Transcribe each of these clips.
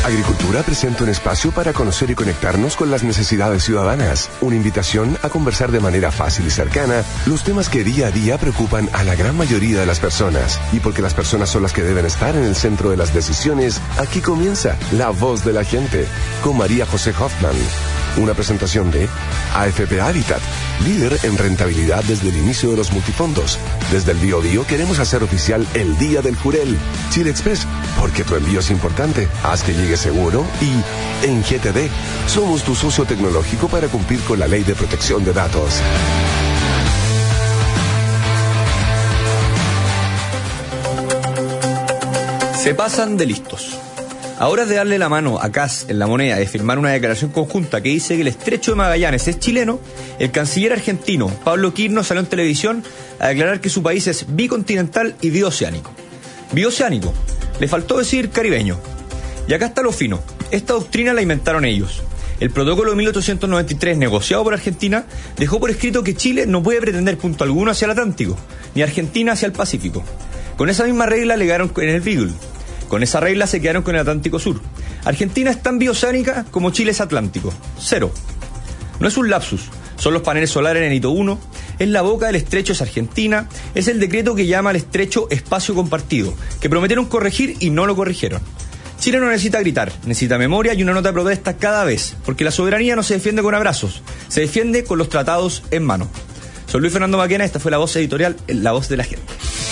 Agricultura presenta un espacio para conocer y conectarnos con las necesidades ciudadanas. Una invitación a conversar de manera fácil y cercana los temas que día a día preocupan a la gran mayoría de las personas. Y porque las personas son las que deben estar en el centro de las decisiones, aquí comienza La Voz de la Gente con María José Hoffman. Una presentación de AFP Habitat, líder en rentabilidad desde el inicio de los multifondos. Desde el Biobío queremos hacer oficial el Día del Jurel. Chile Express, porque tu envío es importante. Haz que llegue seguro. Y en GTD, somos tu socio tecnológico para cumplir con la Ley de Protección de Datos. Se pasan de listos. Ahora es de darle la mano a Kast en La Moneda de firmar una declaración conjunta que dice que el estrecho de Magallanes es chileno. El canciller argentino Pablo Quirno salió en televisión a declarar que su país es bicontinental y bioceánico. Bioceánico, le faltó decir caribeño. Y acá está lo fino, esta doctrina la inventaron ellos. El protocolo de 1893, negociado por Argentina, dejó por escrito que Chile no puede pretender punto alguno hacia el Atlántico, ni Argentina hacia el Pacífico. Con esa misma regla alegaron en el Beagle. Con esa regla se quedaron con el Atlántico Sur. Argentina es tan bioceánica como Chile es atlántico. Cero. No es un lapsus. Son los paneles solares en Hito 1, es la boca del estrecho es Argentina, es el decreto que llama al estrecho espacio compartido, que prometieron corregir y no lo corrigieron. Chile no necesita gritar, necesita memoria y una nota de protesta cada vez, porque la soberanía no se defiende con abrazos, se defiende con los tratados en mano. Soy Luis Fernando Maquena, esta fue la voz editorial, La Voz de la Gente.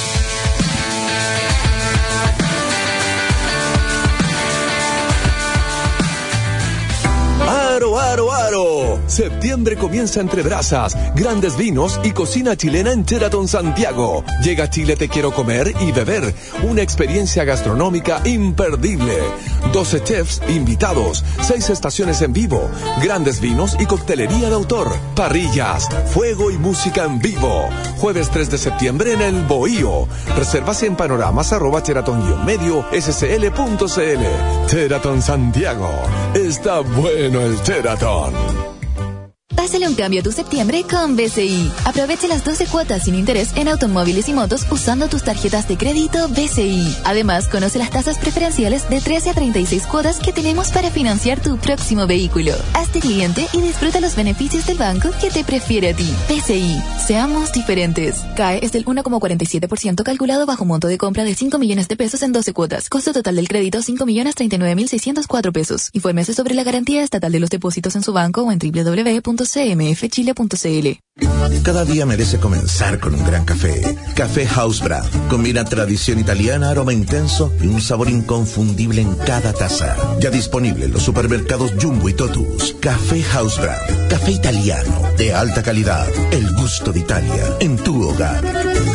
¡Aro! Septiembre comienza entre brasas, grandes vinos y cocina chilena en Sheraton Santiago. Llega a Chile Te Quiero Comer y Beber, una experiencia gastronómica imperdible. 12 chefs invitados, 6 estaciones en vivo, grandes vinos y coctelería de autor, parrillas, fuego y música en vivo. Jueves 3 de septiembre en el Bohío. Reservas en panoramas@sheraton-medio-scl.cl. Sheraton Santiago. Está bueno el Sheraton. Pásale un cambio a tu septiembre con BCI. Aprovecha las 12 cuotas sin interés en automóviles y motos usando tus tarjetas de crédito BCI. Además, conoce las tasas preferenciales de 13 a 36 cuotas que tenemos para financiar tu próximo vehículo. Hazte cliente y disfruta los beneficios del banco que te prefiere a ti. BCI. Seamos diferentes. CAE es del 1,47% calculado bajo monto de compra de 5 millones de pesos en 12 cuotas. Costo total del crédito 5.039.604 pesos. Infórmese sobre la garantía estatal de los depósitos en su banco o en www.cmfchile.cl. Cada día merece comenzar con un gran café. Café House Brand. Combina tradición italiana, aroma intenso y un sabor inconfundible en cada taza. Ya disponible en los supermercados Jumbo y Totus. Café House Brand. Café italiano de alta calidad. El gusto de Italia en tu hogar.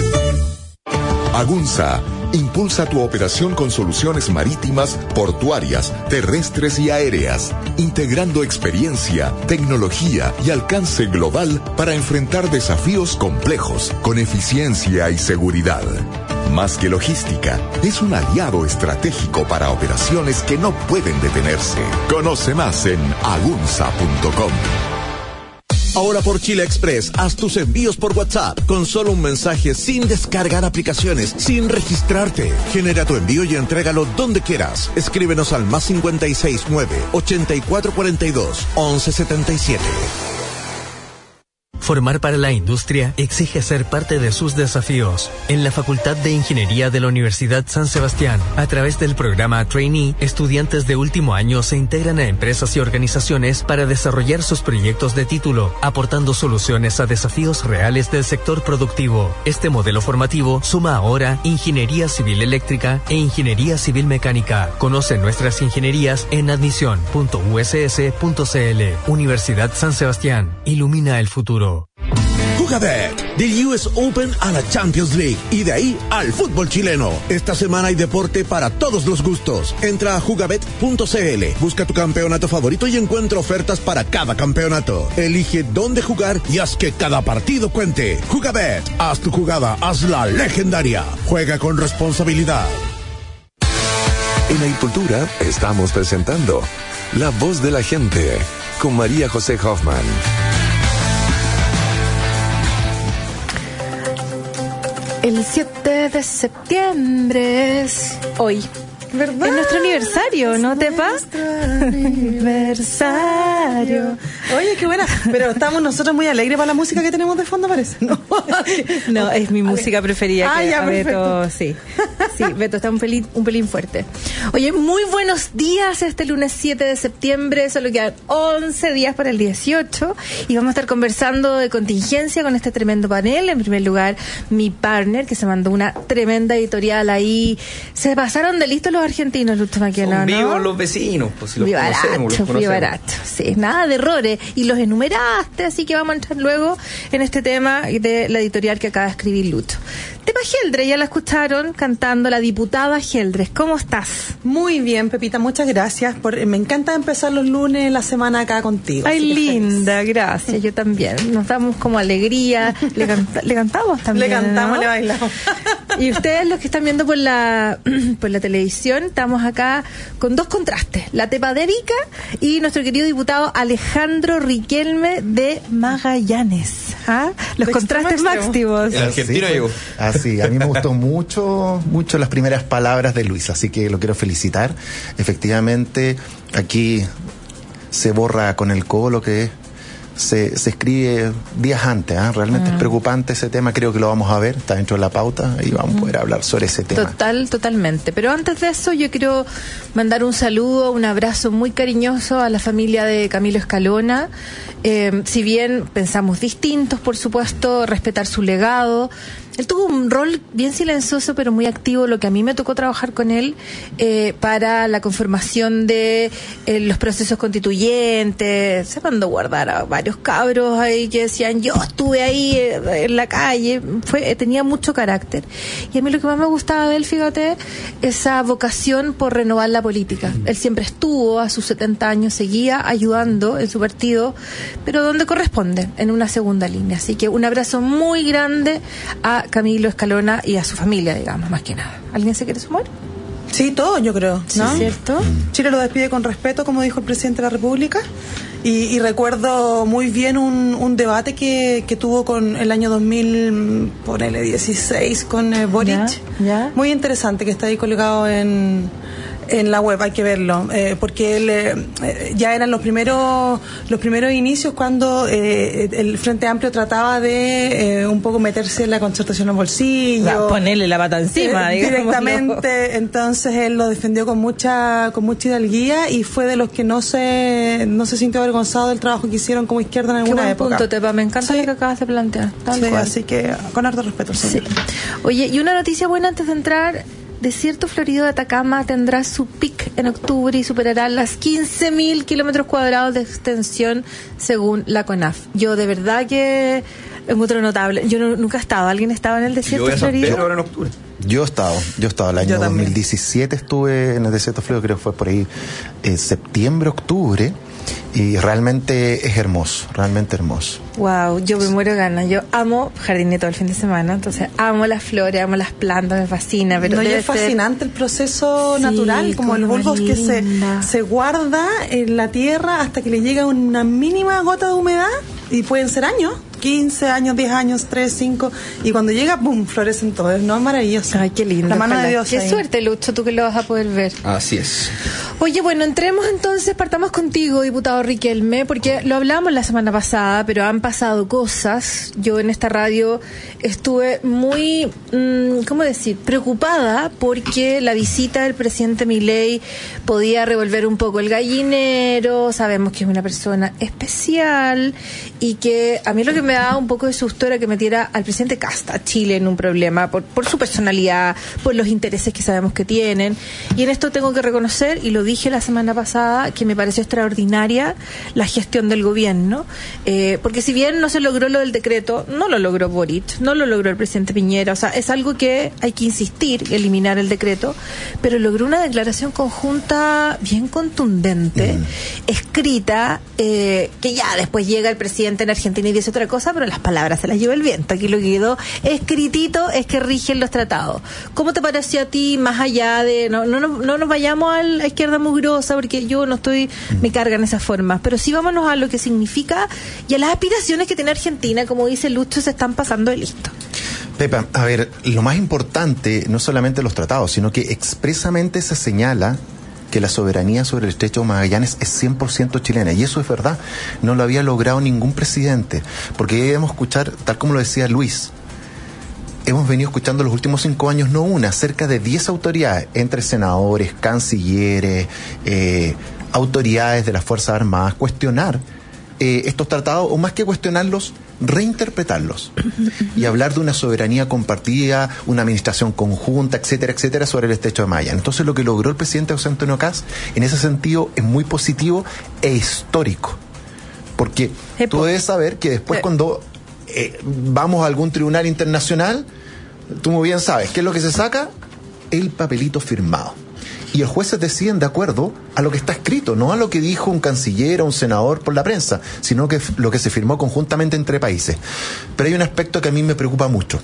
Agunza impulsa tu operación con soluciones marítimas, portuarias, terrestres y aéreas, integrando experiencia, tecnología y alcance global para enfrentar desafíos complejos con eficiencia y seguridad. Más que logística, es un aliado estratégico para operaciones que no pueden detenerse. Conoce más en agunza.com. Ahora por Chile Express, haz tus envíos por WhatsApp con solo un mensaje, sin descargar aplicaciones, sin registrarte. Genera tu envío y entrégalo donde quieras. Escríbenos al +569 8442 1177. Formar para la industria exige ser parte de sus desafíos. En la Facultad de Ingeniería de la Universidad San Sebastián, a través del programa Trainee, estudiantes de último año se integran a empresas y organizaciones para desarrollar sus proyectos de título, aportando soluciones a desafíos reales del sector productivo. Este modelo formativo suma ahora Ingeniería Civil Eléctrica e Ingeniería Civil Mecánica. Conoce nuestras ingenierías en admisión.uss.cl. Universidad San Sebastián. Ilumina el futuro. Jugabet, del US Open a la Champions League y de ahí al fútbol chileno. Esta semana hay deporte para todos los gustos. Entra a jugabet.cl, busca tu campeonato favorito y encuentra ofertas para cada campeonato. Elige dónde jugar y haz que cada partido cuente. Jugabet, haz tu jugada, hazla legendaria. Juega con responsabilidad. En Agricultura estamos presentando La Voz de la Gente con María José Hoffman. El 7 de septiembre es hoy. ¿verdad? Es nuestro aniversario, ¿no, Tepa? Aniversario. Oye, qué buena. Pero estamos nosotros muy alegres para la música que tenemos de fondo, parece. No, es mi música preferida. Ah, ya, Beto, sí. Sí, Beto está un pelín fuerte. Oye, muy buenos días este lunes 7 de septiembre. Solo quedan 11 días para el 18 y vamos a estar conversando de contingencia con este tremendo panel. En primer lugar, mi partner, que se mandó una tremenda editorial ahí. Se pasaron de listos los argentinos, Lucho Maquena, ¿no? Vivos los vecinos, pues si los conocemos. Barato, sí, nada de errores. Y los enumeraste, así que vamos a entrar luego en este tema de la editorial que acaba de escribir Lucho. Tepa Geldres, ya la escucharon cantando la diputada Geldres. ¿Cómo estás? Muy bien, Pepita, muchas gracias. Me encanta empezar los lunes la semana acá contigo. Ay, linda, feliz. Gracias, yo también. Nos damos como alegría. Le cantamos también. Le cantamos, ¿no? Le bailamos. Y ustedes, los que están viendo por la televisión, estamos acá con dos contrastes. La Tepa de Erika y nuestro querido diputado Alejandro Riquelme de Magallanes. ¿Ah? Los contrastes máximos. El argentino llegó. Así, a mí me gustó mucho las primeras palabras de Luis, así que lo quiero felicitar. Efectivamente, aquí se borra con el codo lo que se escribe días antes, ¿eh? Realmente es preocupante ese tema, creo que lo vamos a ver, está dentro de la pauta y vamos a poder hablar sobre ese tema. Totalmente, pero antes de eso yo quiero mandar un saludo, un abrazo muy cariñoso a la familia de Camilo Escalona. Si bien pensamos distintos, por supuesto, respetar su legado. Él tuvo un rol bien silencioso pero muy activo, lo que a mí me tocó trabajar con él para la conformación de los procesos constituyentes. Se mandó guardar a varios cabros ahí que decían yo estuve ahí en la calle. Tenía mucho carácter. Y a mí lo que más me gustaba de él, fíjate, esa vocación por renovar la política. Él siempre estuvo, a sus 70 años, seguía ayudando en su partido, pero donde corresponde, en una segunda línea. Así que un abrazo muy grande a Camilo Escalona y a su familia, digamos, más que nada. ¿Alguien se quiere sumar? Sí, todo, yo creo, ¿no? Sí, ¿cierto? Chile lo despide con respeto, como dijo el presidente de la República. Y recuerdo muy bien un debate que tuvo con el año 2016 con Boric. ¿Ya? Muy interesante, que está ahí colgado en la web, hay que verlo, porque él ya eran los primeros inicios cuando el Frente Amplio trataba de un poco meterse en la concertación en bolsillo, o sea, ponerle la pata encima, directamente. Entonces él lo defendió con mucha hidalguía y fue de los que no se sintió avergonzado del trabajo que hicieron como izquierda en alguna época. Punto, Tepa, me encanta lo que acabas de plantear. Sí, así que con harto respeto. Sí. Oye, y una noticia buena antes de entrar. Desierto Florido de Atacama tendrá su pic en octubre y superará las 15.000 kilómetros cuadrados de extensión según la CONAF. Yo de verdad que es muy notable. Yo nunca he estado. ¿Alguien estaba en el Desierto Florido? Ahora en octubre. Yo he estado el año 2017 estuve en el Desierto Florido, creo que fue por ahí septiembre, octubre. Y realmente es hermoso, realmente hermoso. Wow, yo me muero de ganas. Yo amo jardiné todo el fin de semana, entonces amo las flores, amo las plantas, me fascina. Pero es fascinante el proceso natural, como el bulbo que se guarda en la tierra hasta que le llega una mínima gota de humedad y pueden ser años. 15 años, 10 años, 3, 5 y cuando llega, ¡pum!, florecen todos, ¿no? Maravilloso. Ay, qué lindo. La mano de Dios. Qué suerte, Lucho, tú que lo vas a poder ver. Así es. Oye, bueno, entremos entonces, partamos contigo, diputado Riquelme, porque lo hablamos la semana pasada, pero han pasado cosas. Yo en esta radio estuve muy, ¿cómo decir?, preocupada porque la visita del presidente Milei podía revolver un poco el gallinero. Sabemos que es una persona especial y que a mí lo que me daba un poco de susto era que metiera al presidente Kast a Chile en un problema por su personalidad, por los intereses que sabemos que tienen. Y en esto tengo que reconocer, y lo dije la semana pasada, que me pareció extraordinaria la gestión del gobierno, porque si bien no se logró lo del decreto, no lo logró Boric, no lo logró el presidente Piñera, o sea, es algo que hay que insistir, eliminar el decreto, pero logró una declaración conjunta bien contundente, escrita, que ya después llega el presidente en Argentina y dice otra cosa, pero las palabras se las lleva el viento. Aquí lo que quedó escritito es que rigen los tratados. ¿Cómo te pareció a ti, más allá de no nos vayamos a la izquierda mugrosa, porque yo no estoy, me cargan esas formas, pero sí vámonos a lo que significa y a las aspiraciones que tiene Argentina? Como dice Lucho, se están pasando de listo. Pepa, a ver, lo más importante no solamente los tratados, sino que expresamente se señala que la soberanía sobre el Estrecho de Magallanes es 100% chilena, y eso es verdad, no lo había logrado ningún presidente, porque debemos escuchar, tal como lo decía Luis, hemos venido escuchando los últimos 5 años, no una, cerca de 10 autoridades, entre senadores, cancilleres, autoridades de las Fuerzas Armadas, cuestionar estos tratados, o más que cuestionarlos, reinterpretarlos y hablar de una soberanía compartida, una administración conjunta, etcétera, etcétera, sobre el Estrecho de Magallanes. Entonces, lo que logró el presidente José Antonio Kast en ese sentido es muy positivo e histórico, porque tú debes saber que después cuando vamos a algún tribunal internacional, tú muy bien sabes qué es lo que se saca, el papelito firmado. Y los jueces deciden de acuerdo a lo que está escrito, no a lo que dijo un canciller o un senador por la prensa, sino que lo que se firmó conjuntamente entre países. Pero hay un aspecto que a mí me preocupa mucho.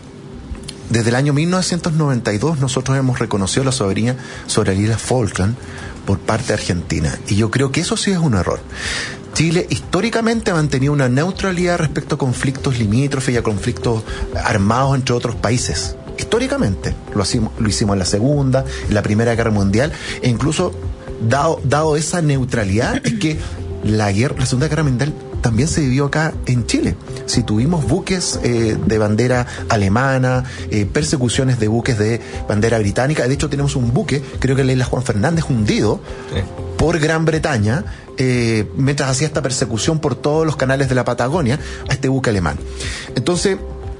Desde el año 1992 nosotros hemos reconocido la soberanía sobre las Islas Falkland por parte de Argentina. Y yo creo que eso sí es un error. Chile históricamente ha mantenido una neutralidad respecto a conflictos limítrofes y a conflictos armados entre otros países. Históricamente lo hicimos en la Segunda, en la Primera Guerra Mundial, e incluso dado esa neutralidad es que la Segunda Guerra Mundial también se vivió acá en Chile. Si tuvimos buques de bandera alemana, persecuciones de buques de bandera británica, de hecho tenemos un buque, creo que en la isla Juan Fernández, hundido por Gran Bretaña, mientras hacía esta persecución por todos los canales de la Patagonia a este buque alemán. Entonces,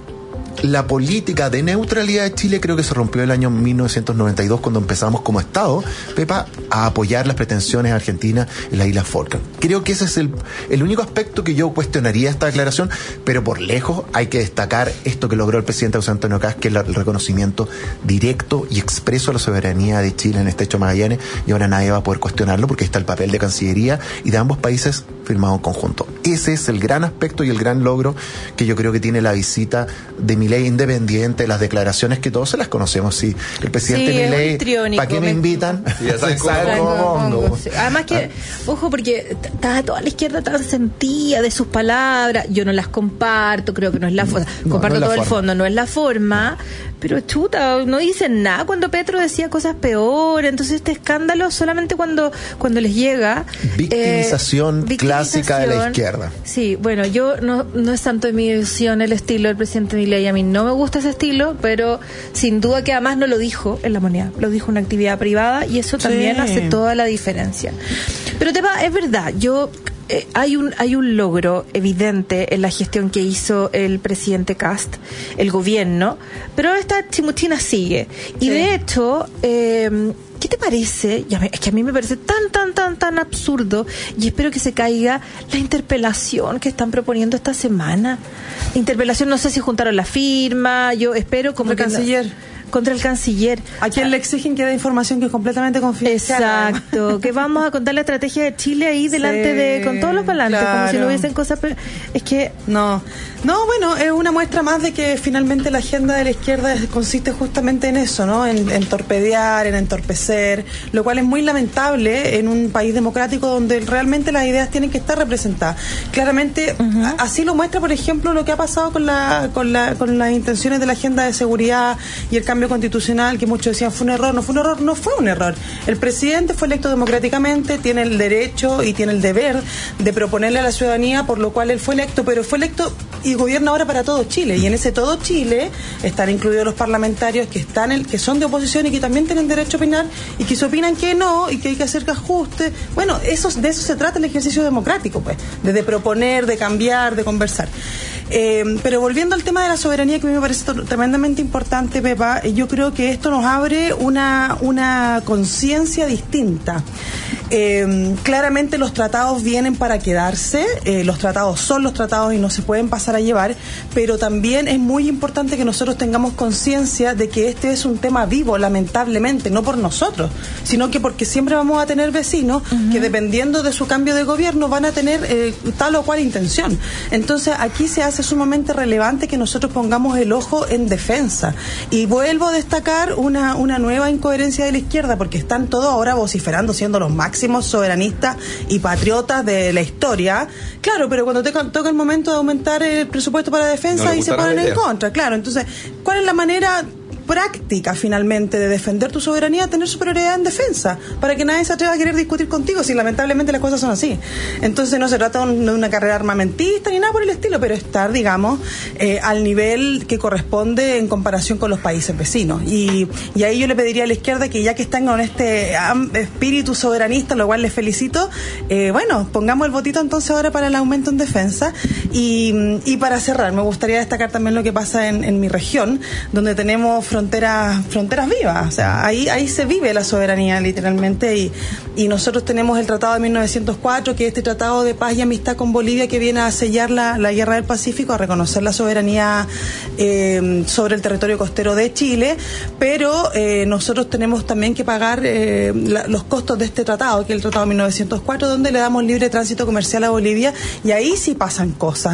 la política de neutralidad de Chile creo que se rompió el año 1992 cuando empezamos como Estado, Pepa, a apoyar las pretensiones argentinas en la isla Falkland. Creo que ese es el único aspecto que yo cuestionaría esta declaración, pero por lejos hay que destacar esto que logró el presidente José Antonio Kast, que es el reconocimiento directo y expreso a la soberanía de Chile en el Estrecho de Magallanes, y ahora nadie va a poder cuestionarlo porque está el papel de Cancillería y de ambos países firmado en conjunto. Ese es el gran aspecto y el gran logro que yo creo que tiene la visita de Milei, independiente, las declaraciones que todos se las conocemos. Sí, el presidente Milei, ¿para qué me invitan? Sí, ya saben cómo. Además que, ojo, porque está toda la izquierda tan sentida de sus palabras, yo no las comparto, creo que no es la forma, comparto todo el fondo, no es la forma, pero chuta, no dicen nada cuando Petro decía cosas peores, entonces este escándalo solamente cuando les llega. Victimización clásica de la izquierda. Sí, bueno, yo no es tanto de mi visión el estilo del presidente Milei, a mí no me gusta ese estilo, pero sin duda que además no lo dijo en La Moneda, lo dijo en una actividad privada, y eso también hace toda la diferencia. Pero es verdad, hay un logro evidente en la gestión que hizo el presidente Kast, el gobierno, pero esta chimuchina sigue. Y de hecho, ¿qué te parece? Es que a mí me parece tan absurdo, y espero que se caiga la interpelación que están proponiendo esta semana. Interpelación, no sé si juntaron la firma, yo espero como el canciller. Contra el canciller. A quien le exigen que dé información que es completamente confidencial. Exacto, que vamos a contar la estrategia de Chile ahí delante con todos los balances, como si no hubiesen cosas, pero es que no, bueno, es una muestra más de que finalmente la agenda de la izquierda consiste justamente en eso, ¿no? En torpedear, en entorpecer, lo cual es muy lamentable en un país democrático donde realmente las ideas tienen que estar representadas. Claramente, así lo muestra, por ejemplo, lo que ha pasado con las intenciones de la agenda de seguridad y el cambio constitucional, que muchos decían fue un error. No fue un error. El presidente fue electo democráticamente, tiene el derecho y tiene el deber de proponerle a la ciudadanía, por lo cual él fue electo, pero fue electo y gobierna ahora para todo Chile, y en ese todo Chile están incluidos los parlamentarios que son de oposición y que también tienen derecho a opinar, y que se opinan que no, y que hay que hacer ajustes. Bueno, de eso se trata el ejercicio democrático, pues, de proponer, de cambiar, de conversar. Pero volviendo al tema de la soberanía, que a mí me parece tremendamente importante, Pepa, yo creo que esto nos abre una conciencia distinta. Claramente los tratados vienen para quedarse, los tratados son los tratados y no se pueden pasar a llevar, pero también es muy importante que nosotros tengamos conciencia de que este es un tema vivo, lamentablemente, no por nosotros, sino que porque siempre vamos a tener vecinos que, dependiendo de su cambio de gobierno, van a tener tal o cual intención. Entonces aquí se hace sumamente relevante que nosotros pongamos el ojo en defensa, y vuelvo a destacar una nueva incoherencia de la izquierda, porque están todos ahora vociferando, siendo los máximos máximos soberanistas y patriotas de la historia. Claro, pero cuando toca el momento de aumentar el presupuesto para defensa, ahí se ponen en contra. Claro, entonces, ¿cuál es la manera práctica finalmente de defender tu soberanía? Tener superioridad en defensa, para que nadie se atreva a querer discutir contigo, si lamentablemente las cosas son así. Entonces no se trata de una carrera armamentista ni nada por el estilo, pero estar, digamos, al nivel que corresponde en comparación con los países vecinos. Y ahí yo le pediría a la izquierda que, ya que están con este espíritu soberanista, lo cual les felicito, bueno, pongamos el votito entonces ahora para el aumento en defensa. Y para cerrar, me gustaría destacar también lo que pasa en mi región, donde tenemos fronteras vivas. O sea, ahí se vive la soberanía literalmente, y nosotros tenemos el Tratado de 1904, que es este tratado de paz y amistad con Bolivia, que viene a sellar la Guerra del Pacífico, a reconocer la soberanía sobre el territorio costero de Chile, pero nosotros tenemos también que pagar los costos de este tratado, que es el Tratado de 1904, donde le damos libre tránsito comercial a Bolivia, y ahí sí pasan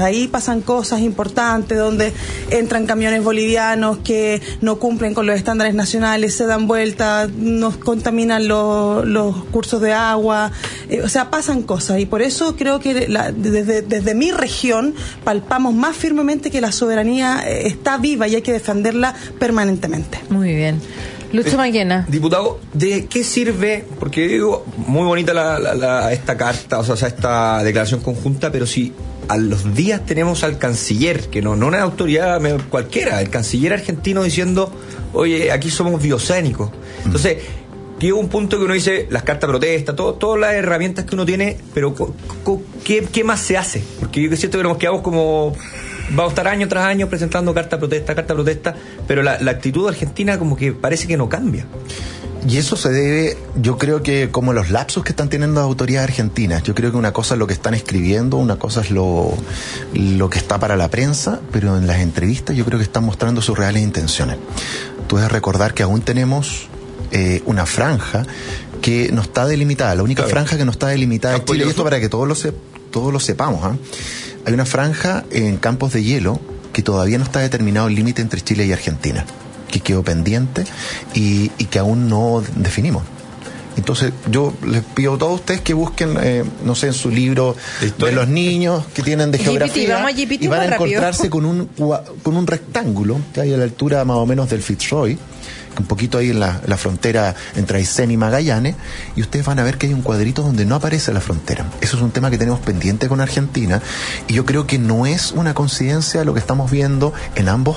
cosas importantes, donde entran camiones bolivianos que no cumplen con los estándares nacionales, se dan vuelta, nos contaminan los cursos de agua, o sea, pasan cosas, y por eso creo que desde mi región palpamos más firmemente que la soberanía está viva y hay que defenderla permanentemente. Muy bien. Lucho Maquena. Diputado, ¿de qué sirve? Porque digo, muy bonita esta carta, o sea, esta declaración conjunta, pero si a los días tenemos al canciller, que no una autoridad cualquiera, el canciller argentino diciendo, oye, aquí somos biocénicos. Entonces, llega un punto que uno dice, las cartas protesta, todas las herramientas que uno tiene, pero ¿qué más se hace? Porque yo siento que nos quedamos como... Vamos a estar año tras año presentando carta protesta, pero la actitud argentina como que parece que no cambia. Y eso se debe, yo creo que como los lapsos que están teniendo las autoridades argentinas. Yo creo que una cosa es lo que están escribiendo, una cosa es lo que está para la prensa, pero en las entrevistas yo creo que están mostrando sus reales intenciones. Tú debes recordar que aún tenemos una franja que no está delimitada, la única franja que no está delimitada es Chile, y esto para que todos lo sepamos, Hay una franja en Campos de Hielo que todavía no está determinado el límite entre Chile y Argentina, que quedó pendiente y que aún no definimos. Entonces yo les pido a todos ustedes que busquen, no sé, en su libro de los niños que tienen de geografía, y van a encontrarse con un rectángulo que hay a la altura más o menos del Fitzroy, un poquito ahí en la frontera entre Aysén y Magallanes, y ustedes van a ver que hay un cuadrito donde no aparece la frontera. Eso es un tema que tenemos pendiente con Argentina, y yo creo que no es una coincidencia lo que estamos viendo en ambos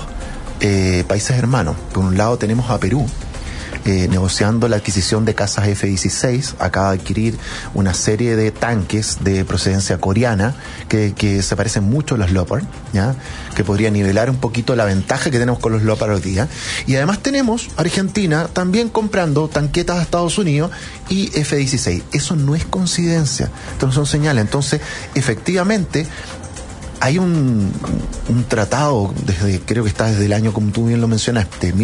países hermanos. Por un lado tenemos a Perú negociando la adquisición de cazas F-16, acaba de adquirir una serie de tanques de procedencia coreana que se parecen mucho a los Leopard, ¿ya? Que podría nivelar un poquito la ventaja que tenemos con los Leopard hoy día. Y además tenemos Argentina también comprando tanquetas a Estados Unidos y F-16. Eso no es coincidencia, esto no son señales. Entonces, efectivamente, hay un tratado, creo que está desde el año, como tú bien lo mencionaste,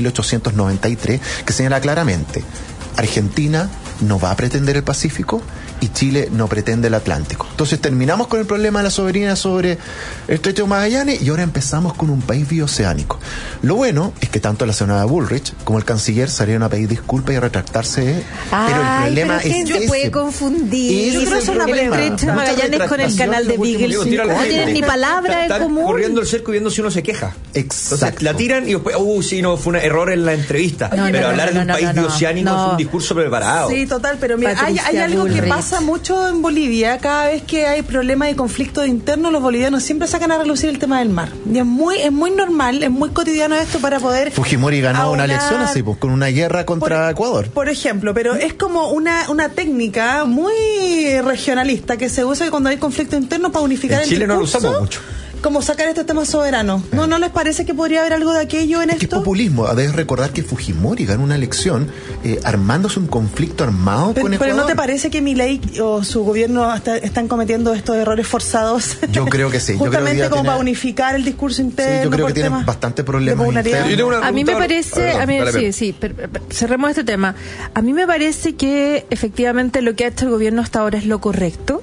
1893, que señala claramente: Argentina no va a pretender el Pacífico y Chile no pretende el Atlántico. Entonces terminamos con el problema de la soberanía sobre el Estrecho de Magallanes y ahora empezamos con un país bioceánico. Lo bueno es que tanto la senadora Bullrich como el canciller salieron a pedir disculpas y a retractarse. Pero el problema es que se puede confundir. Yo creo que es una el Estrecho de Magallanes con el canal de Beagle. No tienen ni palabra en común. Corriendo el cerco y viendo si uno se queja. Exacto. Entonces la tiran y después, sí, no, fue un error en la entrevista. Pero hablar de un país bioceánico es un discurso preparado. Sí, total, pero mira, hay algo que pasa mucho en Bolivia. Cada vez que hay problemas de conflicto interno, los bolivianos siempre sacan a relucir el tema del mar. Y es muy normal, es muy cotidiano esto para poder... Fujimori ganó una elección así, pues, con una guerra contra Ecuador. Por ejemplo, pero es como una técnica muy regionalista que se usa cuando hay conflicto interno para unificar el discurso. En Chile no lo usamos mucho. Como sacar este tema soberano. ¿No les parece que podría haber algo de aquello en esto? Es populismo. Debes recordar que Fujimori ganó una elección armándose un conflicto armado con Ecuador. Pero ¿no te parece que Milei o su gobierno están cometiendo estos errores forzados? Yo creo que sí. Justamente como para unificar el discurso interno. Sí, yo creo que tienen bastante problemas internos. A mí me parece... cerremos este tema. A mí me parece que efectivamente lo que ha hecho el gobierno hasta ahora es lo correcto.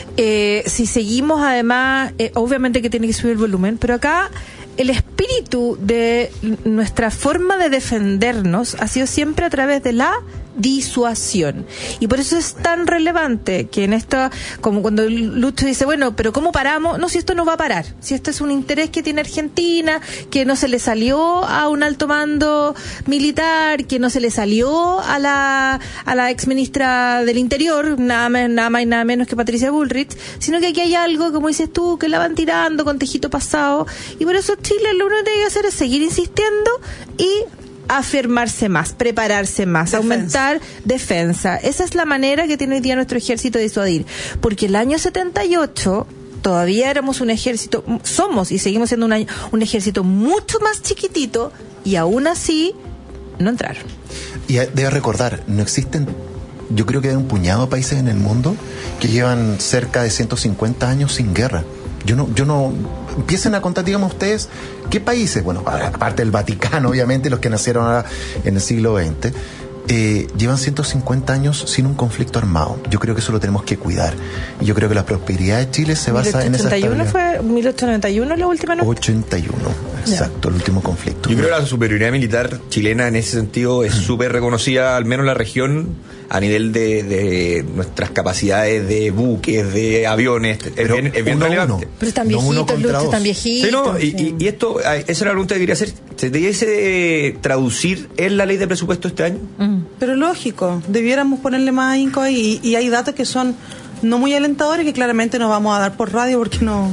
Si seguimos además, obviamente que tiene que subir el volumen, pero acá el espíritu de nuestra forma de defendernos ha sido siempre a través de la disuasión. Y por eso es tan relevante que en esta, como cuando Lucho dice, bueno, pero ¿cómo paramos? No, si esto no va a parar, si esto es un interés que tiene Argentina, que no se le salió a un alto mando militar, que no se le salió a la exministra del Interior, nada más y nada menos que Patricia Bullrich, sino que aquí hay algo, como dices tú, que la van tirando con tejito pasado, y por eso Chile lo único que tiene que hacer es seguir insistiendo y afirmarse más, prepararse más, aumentar defensa. Esa es la manera que tiene hoy día nuestro ejército de disuadir, porque el año 78 todavía éramos un ejército, somos y seguimos siendo un ejército mucho más chiquitito, y aún así no entraron. Y debe recordar, no existen, yo creo que hay un puñado de países en el mundo que llevan cerca de 150 años sin guerra. Yo no, empiecen a contar, digamos ustedes, ¿qué países? Bueno, aparte del Vaticano, obviamente, los que nacieron ahora en el siglo XX, llevan 150 años sin un conflicto armado. Yo creo que eso lo tenemos que cuidar. Y yo creo que la prosperidad de Chile se basa en esa estabilidad. ¿Fue 1891 la última? 81, exacto, el último conflicto. Yo creo que la superioridad militar chilena en ese sentido es súper reconocida, al menos en la región, a nivel de nuestras capacidades de buques, de aviones. Pero es bien relevante. Pero están viejitos, Lucho, están viejitos. Sí, no, y esto, esa es la pregunta que quería hacer. ¿Se debiese traducir en la ley de presupuesto este año? Pero lógico, debiéramos ponerle más ahínco ahí, y hay datos que son no muy alentadores, que claramente no vamos a dar por radio porque no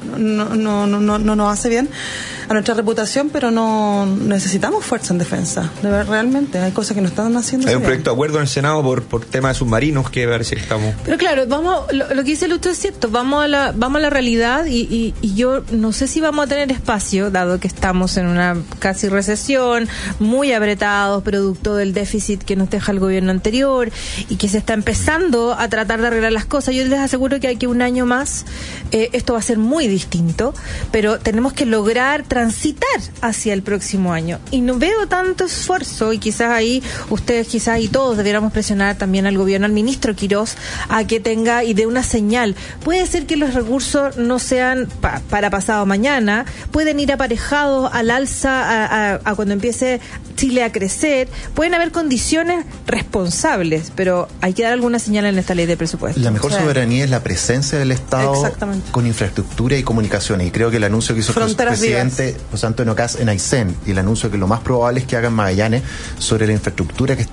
nos hace bien a nuestra reputación, pero no necesitamos fuerza en defensa. De verdad, realmente hay cosas que no están haciendo. Hay un proyecto de acuerdo en el Senado por tema de submarinos que parece que estamos. Pero claro, lo que dice Lucho es cierto, vamos a la realidad, y yo no sé si vamos a tener espacio, dado que estamos en una casi recesión, muy apretados, producto del déficit que nos deja el gobierno anterior y que se está empezando a tratar de arreglar las cosas. Yo les aseguro que aquí un año más esto va a ser muy distinto, pero tenemos que lograr transitar hacia el próximo año, y no veo tanto esfuerzo, y quizás ahí ustedes y todos debiéramos presionar también al gobierno, al ministro Quirós, a que tenga y dé una señal. Puede ser que los recursos no sean para pasado mañana, pueden ir aparejados al alza a cuando empiece Chile a crecer, pueden haber condiciones responsables, pero hay que dar alguna señal en esta ley de presupuesto. La mejor soberanía es la presencia del Estado con infraestructura y comunicaciones, y creo que el anuncio que hizo el presidente José Antonio Kast en Aysén, y el anuncio que lo más probable es que haga en Magallanes sobre la infraestructura que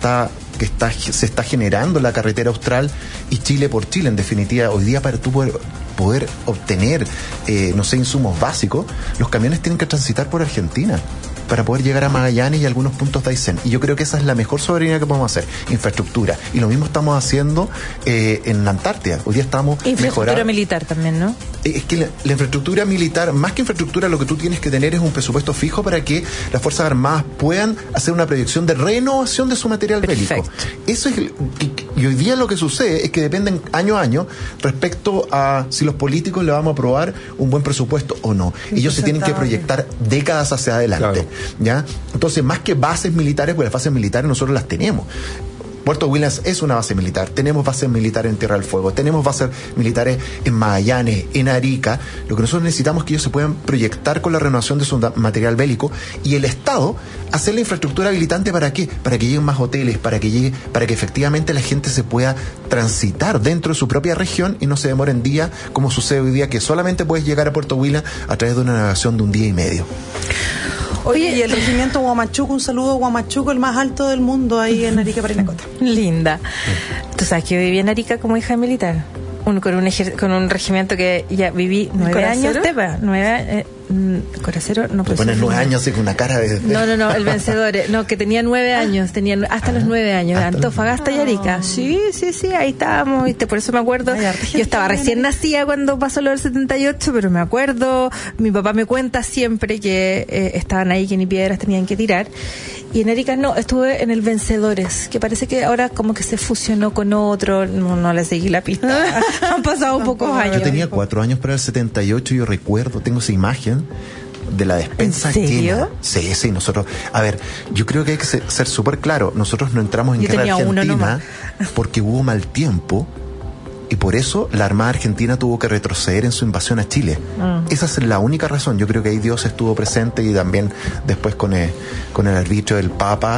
se está generando en la carretera austral, y Chile por Chile, en definitiva, hoy día para tú poder obtener, insumos básicos, los camiones tienen que transitar por Argentina para poder llegar a Magallanes y algunos puntos de Aysén. Y yo creo que esa es la mejor soberanía que podemos hacer, infraestructura. Y lo mismo estamos haciendo en la Antártida. Hoy día estamos infraestructura militar también, ¿no? Es que la infraestructura militar, más que infraestructura, lo que tú tienes que tener es un presupuesto fijo para que las Fuerzas Armadas puedan hacer una proyección de renovación de su material bélico. Eso es y hoy día lo que sucede es que dependen año a año respecto a si los políticos le vamos a aprobar un buen presupuesto o no. Ellos se tienen que proyectar décadas hacia adelante. Claro. ¿Ya? Entonces, más que bases militares, pues las bases militares nosotros las tenemos. Puerto Williams es una base militar, tenemos bases militares en Tierra del Fuego, tenemos bases militares en Magallanes, en Arica. Lo que nosotros necesitamos es que ellos se puedan proyectar con la renovación de su material bélico, y el Estado hacer la infraestructura habilitante. ¿Para qué? Para que lleguen más hoteles, para que efectivamente la gente se pueda transitar dentro de su propia región y no se demoren días, como sucede hoy día, que solamente puedes llegar a Puerto Williams a través de una navegación de un día y medio. Oye, y el regimiento Huamachuco, un saludo a Huamachuco, el más alto del mundo, ahí en Arica, Parinacota. Linda. ¿Tú sabes que yo viví en Arica como hija militar? Con un regimiento que ya viví 9 años. Coracero, no puede ser. Pones 9 años así con una cara de... No, el vencedor. No, que tenía 9 años, tenían hasta los 9 años. Antofagasta y Arica. Sí, ahí estábamos, ¿viste? Por eso me acuerdo. Yo estaba recién nacida cuando pasó lo del 78, pero me acuerdo. Mi papá me cuenta siempre que estaban ahí, que ni piedras tenían que tirar. Y en Arica no, estuve en el Vencedores, que parece que ahora como que se fusionó con otro. No le seguí la pista. Han pasado pocos años. Yo tenía 4 años para el 78, yo recuerdo, tengo esa imagen de la despensa llena. Sí, nosotros... A ver, yo creo que hay que ser súper claro. Nosotros no entramos en guerra Argentina porque hubo mal tiempo, y por eso la Armada Argentina tuvo que retroceder en su invasión a Chile. Esa es la única razón. Yo creo que ahí Dios estuvo presente, y también después con el arbitrio del Papa.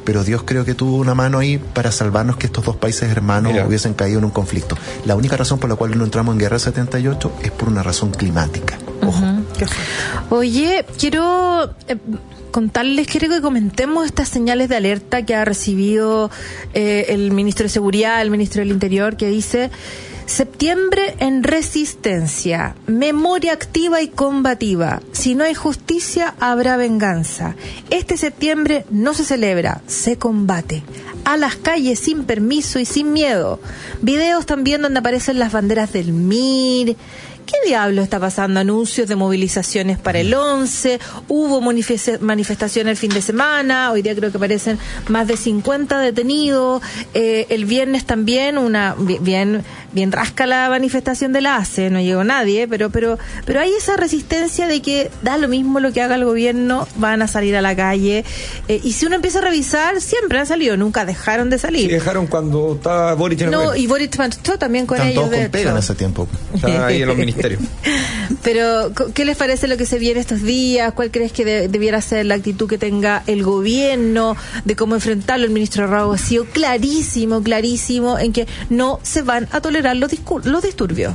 pero Dios creo que tuvo una mano ahí para salvarnos que estos dos países hermanos hubiesen caído en un conflicto. La única razón por la cual no entramos en guerra en 78 es por una razón climática. Ojo. Oye, quiero quiero que comentemos estas señales de alerta que ha recibido el ministro de Seguridad, el ministro del Interior, que dice: septiembre en resistencia, memoria activa y combativa. Si no hay justicia, habrá venganza. Este septiembre no se celebra, se combate. A las calles sin permiso y sin miedo. Videos también donde aparecen las banderas del MIR. ¿Qué diablo está pasando? Anuncios de movilizaciones para el 11, hubo manifestaciones el fin de semana, hoy día creo que aparecen más de 50 detenidos, el viernes también bien rasca la manifestación de la ACE, no llegó nadie, pero hay esa resistencia de que da lo mismo lo que haga el gobierno, van a salir a la calle, y si uno empieza a revisar, siempre han salido, nunca dejaron de salir. Sí, dejaron cuando estaba Boric en el gobierno. Y Boric marchó también con Están ellos. todos con pega en ese tiempo. Están ahí en los ministerios. Pero, ¿qué les parece lo que se viene estos días? ¿Cuál crees que debiera ser la actitud que tenga el gobierno de cómo enfrentarlo? El ministro Raúl ha sido clarísimo en que no se van a tolerar los disturbios.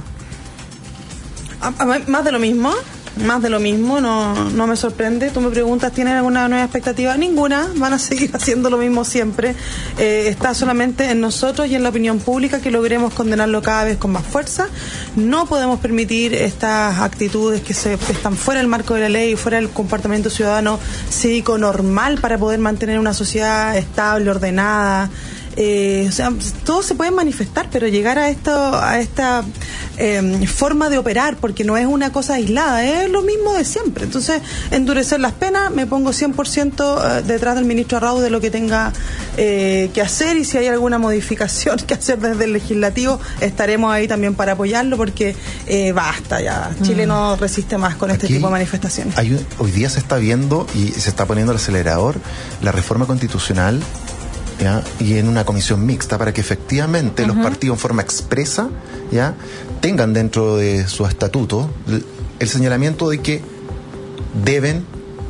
Más de lo mismo, no me sorprende. Tú me preguntas, ¿tienen alguna nueva expectativa? Ninguna, van a seguir haciendo lo mismo siempre. Está solamente en nosotros y en la opinión pública que logremos condenarlo cada vez con más fuerza. No podemos permitir estas actitudes que están fuera del marco de la ley, fuera del comportamiento ciudadano cívico normal para poder mantener una sociedad estable, ordenada. Todo se puede manifestar, pero llegar a esta forma de operar, porque no es una cosa aislada, es lo mismo de siempre. Entonces, endurecer las penas, me pongo 100% detrás del ministro Arrau de lo que tenga que hacer, y si hay alguna modificación que hacer desde el legislativo, estaremos ahí también para apoyarlo, porque basta ya, Chile no resiste más con este tipo de manifestaciones. Hoy día se está viendo y se está poniendo el acelerador la reforma constitucional, ¿ya? Y en una comisión mixta para que efectivamente los partidos en forma expresa, ¿ya?, tengan dentro de su estatuto el señalamiento de que deben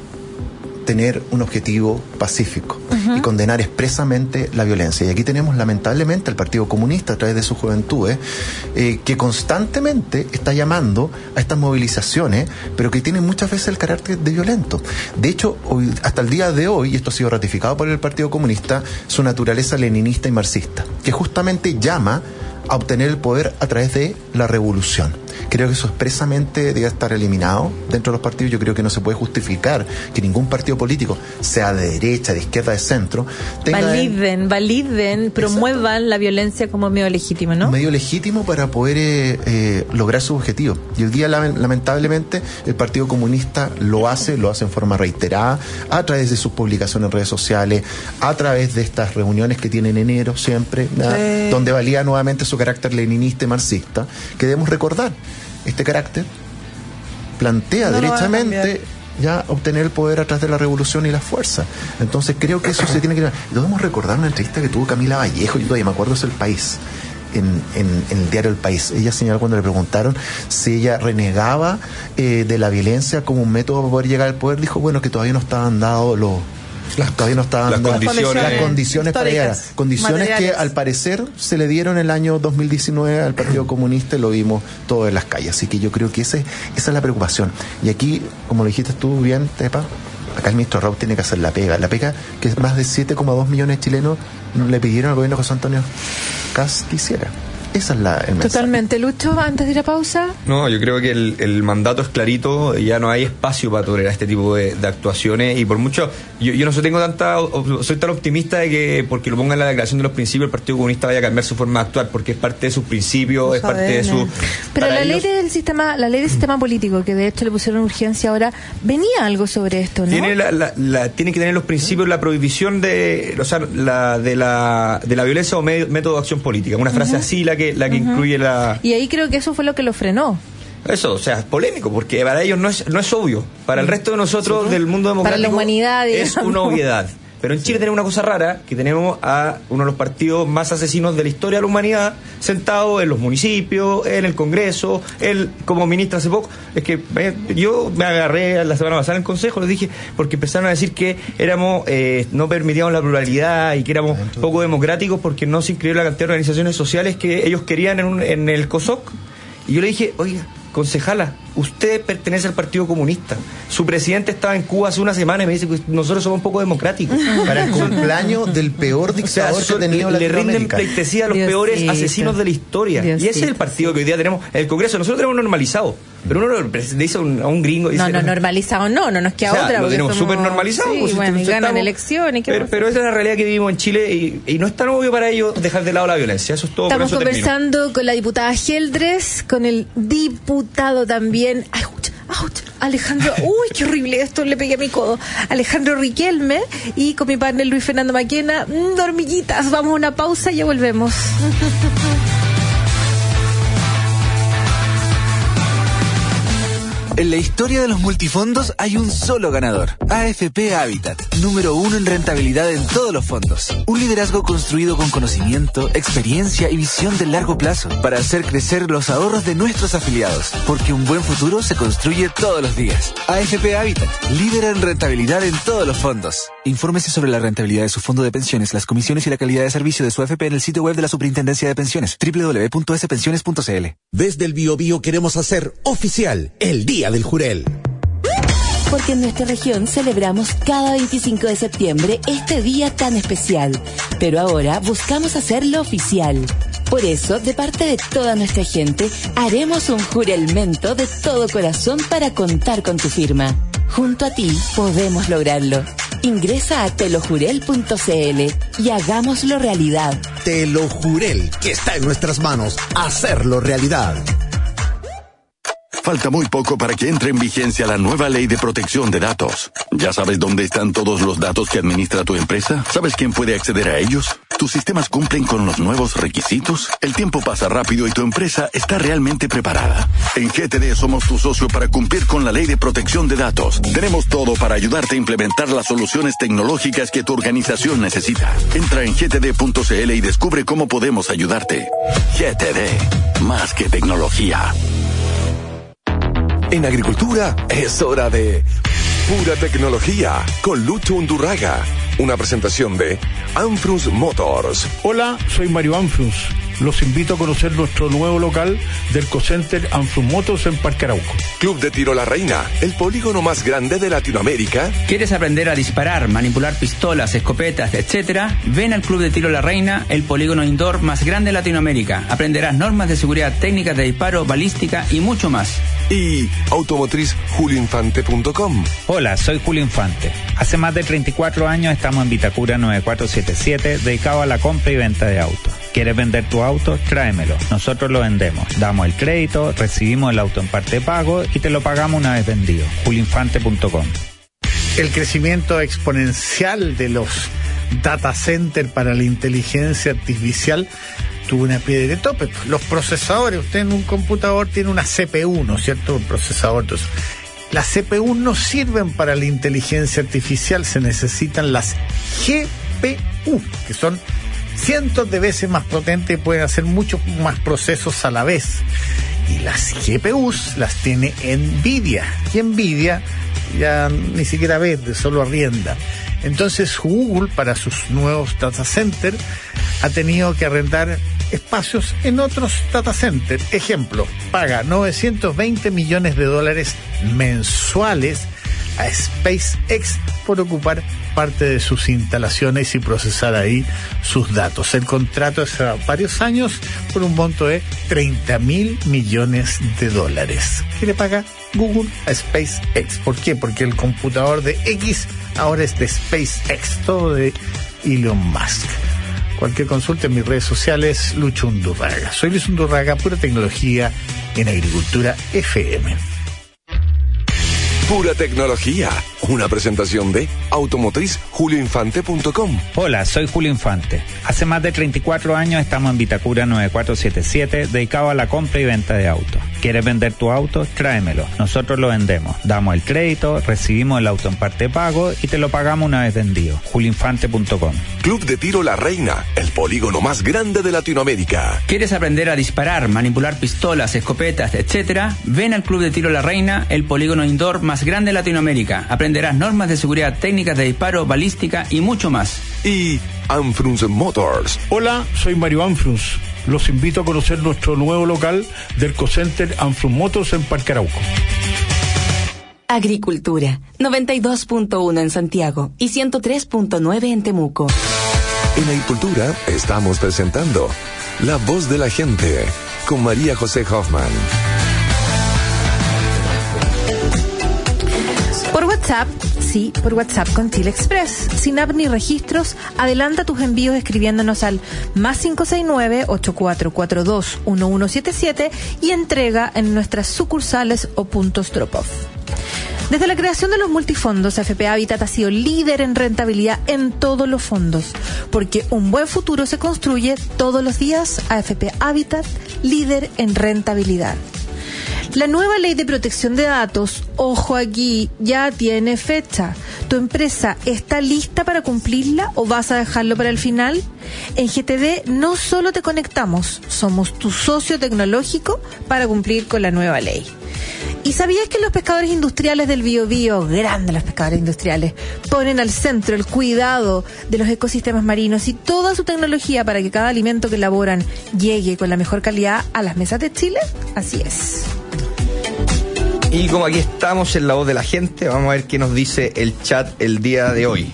tener un objetivo pacífico y condenar expresamente la violencia. Y aquí tenemos lamentablemente al Partido Comunista a través de sus juventudes que constantemente está llamando a estas movilizaciones, pero que tienen muchas veces el carácter de violento. De hecho, hasta el día de hoy, y esto ha sido ratificado por el Partido Comunista, su naturaleza leninista y marxista, que justamente llama a obtener el poder a través de la revolución. Creo que eso expresamente debe estar eliminado dentro de los partidos. Yo creo que no se puede justificar que ningún partido político, sea de derecha, de izquierda, de centro, validen, promuevan la violencia como medio legítimo, ¿no? Medio legítimo para poder lograr sus objetivos. Y hoy día, lamentablemente, el Partido Comunista lo hace en forma reiterada, a través de sus publicaciones en redes sociales, a través de estas reuniones que tienen en enero siempre, donde valía nuevamente su carácter leninista y marxista, que debemos recordar. Este carácter plantea derechamente ya obtener el poder a través de la revolución y la fuerza. Entonces creo que eso se tiene que... Debemos recordar una entrevista que tuvo Camila Vallejo, yo todavía me acuerdo, es El País, en el diario El País. Ella señaló, cuando le preguntaron si ella renegaba de la violencia como un método para poder llegar al poder, dijo, bueno, que todavía no estaban dados las condiciones para llegar. Condiciones que al parecer se le dieron en el año 2019 al Partido Comunista, y lo vimos todo en las calles. Así que yo creo que esa es la preocupación. Y aquí, como lo dijiste tú bien, Tepa, acá el ministro Raúl tiene que hacer la pega que más de 7,2 millones de chilenos le pidieron al gobierno José Antonio Kast que hiciera. Esa es el mensaje. Totalmente. Lucho, antes de ir a pausa. No, yo creo que el mandato es clarito, ya no hay espacio para tolerar este tipo de actuaciones, y por mucho, yo no soy tan optimista de que porque lo pongan en la declaración de los principios el Partido Comunista vaya a cambiar su forma de actuar, porque es parte de sus principios, es parte de su... Pero la ley del sistema político, que de hecho le pusieron urgencia ahora, venía algo sobre esto, ¿no? Tiene que tener los principios, la prohibición de la violencia o método de acción política, una frase así, la que incluye la... Y ahí creo que eso fue lo que lo frenó. Eso, o sea, es polémico, porque para ellos no es obvio. Para el resto de nosotros, del mundo democrático, para la humanidad, es una obviedad. Pero en Chile tenemos una cosa rara, que tenemos a uno de los partidos más asesinos de la historia de la humanidad sentado en los municipios, en el Congreso, él como ministro hace poco. Es que yo me agarré la semana pasada en el Consejo, les dije, porque empezaron a decir que éramos no permitíamos la pluralidad y que éramos poco democráticos porque no se inscribió la cantidad de organizaciones sociales que ellos querían en el COSOC. Y yo le dije, oiga, concejala, usted pertenece al Partido Comunista. Su presidente estaba en Cuba hace una semana y me dice que nosotros somos un poco democráticos. Para el cumpleaños del peor dictador que ha tenido le rinden pleitesía a los peores asesinos de la historia. Y ese es el partido que hoy día tenemos en el Congreso. Nosotros tenemos normalizado. Pero uno le dice a un gringo... Dice, no, normalizado no nos queda otra. Lo tenemos súper normalizado. Sí, pues, bueno, y ganan elecciones. Pero esa es la realidad que vivimos en Chile y no es tan obvio para ellos dejar de lado la violencia. Eso es todo. Estamos conversando con la diputada Geldres, con el diputado también... Alejandro, uy, qué horrible, esto le pegué a mi codo. Alejandro Riquelme y con mi partner Luis Fernando Maquena. Dormillitas, vamos a una pausa y ya volvemos. En la historia de los multifondos hay un solo ganador, AFP Habitat, número 1 en rentabilidad en todos los fondos. Un liderazgo construido con conocimiento, experiencia y visión de largo plazo para hacer crecer los ahorros de nuestros afiliados, porque un buen futuro se construye todos los días. AFP Habitat, líder en rentabilidad en todos los fondos. Infórmese sobre la rentabilidad de su fondo de pensiones, las comisiones y la calidad de servicio de su AFP en el sitio web de la Superintendencia de Pensiones, www.spensiones.cl. Desde el Biobío queremos hacer oficial el Día del Jurel. Porque en nuestra región celebramos cada 25 de septiembre este día tan especial. Pero ahora buscamos hacerlo oficial. Por eso, de parte de toda nuestra gente, haremos un jurelmento de todo corazón para contar con tu firma. Junto a ti podemos lograrlo. Ingresa a telojurel.cl y hagámoslo realidad. Telojurel, que está en nuestras manos, hacerlo realidad. Falta muy poco para que entre en vigencia la nueva Ley de Protección de Datos. ¿Ya sabes dónde están todos los datos que administra tu empresa? ¿Sabes quién puede acceder a ellos? ¿Tus sistemas cumplen con los nuevos requisitos? El tiempo pasa rápido y tu empresa está realmente preparada. En GTD somos tu socio para cumplir con la Ley de Protección de Datos. Tenemos todo para ayudarte a implementar las soluciones tecnológicas que tu organización necesita. Entra en gtd.cl y descubre cómo podemos ayudarte. GTD, más que tecnología. En agricultura es hora de Pura Tecnología con Lucho Undurraga. Una presentación de Anfrus Motors. Hola, soy Mario Anfrus. Los invito a conocer nuestro nuevo local del Cocenter Anfrus Motors en Parque Arauco. Club de Tiro La Reina, el polígono más grande de Latinoamérica. ¿Quieres aprender a disparar, manipular pistolas, escopetas, etcétera? Ven al Club de Tiro La Reina, el polígono indoor más grande de Latinoamérica. Aprenderás normas de seguridad, técnicas de disparo, balística y mucho más. Y automotrizjulioinfante.com. Hola, soy Julio Infante. Hace más de 34 años estamos en Vitacura 9477, dedicado a la compra y venta de autos. ¿Quieres vender tu auto? Tráemelo. Nosotros lo vendemos. Damos el crédito, recibimos el auto en parte de pago y te lo pagamos una vez vendido. julioinfante.com. El crecimiento exponencial de los data centers para la inteligencia artificial tuvo una piedra de tope. Los procesadores, usted en un computador tiene una CPU, ¿no es cierto? Un procesador, entonces, las CPU no sirven para la inteligencia artificial, se necesitan las GPU, que son cientos de veces más potentes y pueden hacer muchos más procesos a la vez. Y las GPUs las tiene Nvidia, y Nvidia ya ni siquiera vende, solo arrienda. Entonces Google, para sus nuevos data centers, ha tenido que arrendar espacios en otros data centers. Ejemplo, paga $920 millones mensuales a SpaceX por ocupar parte de sus instalaciones y procesar ahí sus datos. El contrato es a varios años por un monto de $30.000 millones. ¿Qué le paga Google a SpaceX? ¿Por qué? Porque el computador de X ahora es de SpaceX, todo de Elon Musk. Cualquier consulta en mis redes sociales, Lucho Undurraga. Soy Luis Undurraga, Pura Tecnología en Agricultura FM. Pura Tecnología, una presentación de automotrizjulioinfante.com. Hola, soy Julio Infante. Hace más de 34 años estamos en Vitacura 9477, dedicado a la compra y venta de autos. ¿Quieres vender tu auto? Tráemelo. Nosotros lo vendemos. Damos el crédito, recibimos el auto en parte pago y te lo pagamos una vez vendido. Julinfante.com. Club de Tiro La Reina, el polígono más grande de Latinoamérica. ¿Quieres aprender a disparar, manipular pistolas, escopetas, etcétera? Ven al Club de Tiro La Reina, el polígono indoor más grande de Latinoamérica. Aprenderás normas de seguridad, técnicas de disparo, balística y mucho más. Y Anfrunz Motors. Hola, soy Mario Anfrunz. Los invito a conocer nuestro nuevo local del Ecocenter Anfrunz Motors en Parque Arauco. Agricultura, 92.1 en Santiago y 103.9 en Temuco. En Agricultura estamos presentando La Voz de la Gente con María José Hoffman. Por WhatsApp, sí, por WhatsApp con Chile Express. Sin app ni registros, adelanta tus envíos escribiéndonos al +569-8442-1177 y entrega en nuestras sucursales o puntos drop-off. Desde la creación de los multifondos, AFP Habitat ha sido líder en rentabilidad en todos los fondos, porque un buen futuro se construye todos los días. AFP Habitat, líder en rentabilidad. La nueva ley de protección de datos, ojo aquí, ya tiene fecha. ¿Tu empresa está lista para cumplirla o vas a dejarlo para el final? En GTD no solo te conectamos, somos tu socio tecnológico para cumplir con la nueva ley. ¿Y sabías que los pescadores industriales del Biobío, grandes los pescadores industriales, ponen al centro el cuidado de los ecosistemas marinos y toda su tecnología para que cada alimento que elaboran llegue con la mejor calidad a las mesas de Chile? Así es. Y como aquí estamos en La Voz de la Gente, vamos a ver qué nos dice el chat el día de hoy.